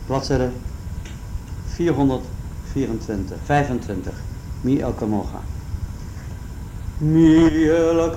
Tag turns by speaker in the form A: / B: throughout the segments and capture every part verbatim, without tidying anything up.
A: bladzijde vierhonderdvierentwintig, vijfentwintig. Mi el kamocha. Mi el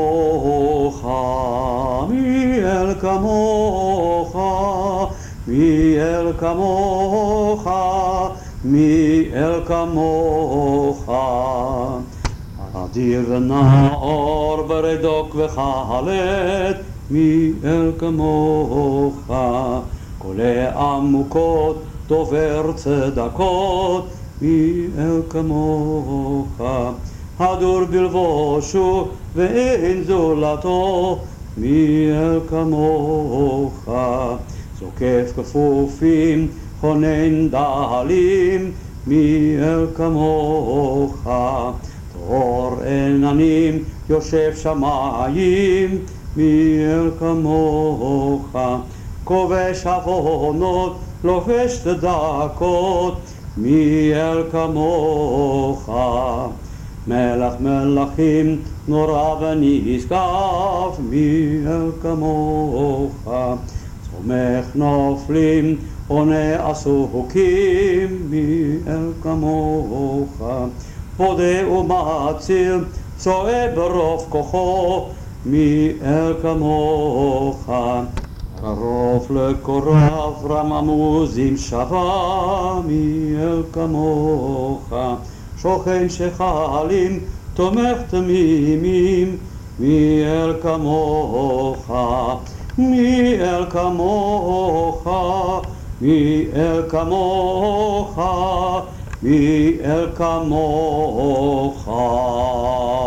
A: kamocha, mi el kamocha, mi el kamocha, mi el kamocha. Adir v'naor v'redok v'chalet, mi el kamocha. Kole amukot dover tzedakot, mi el kamocha. Hadur bilvoshu ve'en zolato, mi el kamocha. זוקף כפופים, חונן דהלים, מי אל כמוך. טהור עננים, יושב שמיים, מי אל כמוך. כובש עוונות, לובש צדקות, מי אל כמוך. מלך מלכים, נורא ונשגב, מי אל כמוך. צומח נופלים, עונה עסוקים, מי אל כמוך. פודה ומציל, צועה ברוב כוחו, מי אל כמוך. קרוב לקורב, רממוז עם שווה, מי אל כמוך. שוכן שחלים, תומך תמימים, מי אל כמוך. מי אל כמוך, מי אל כמוך, מי אל כמוך.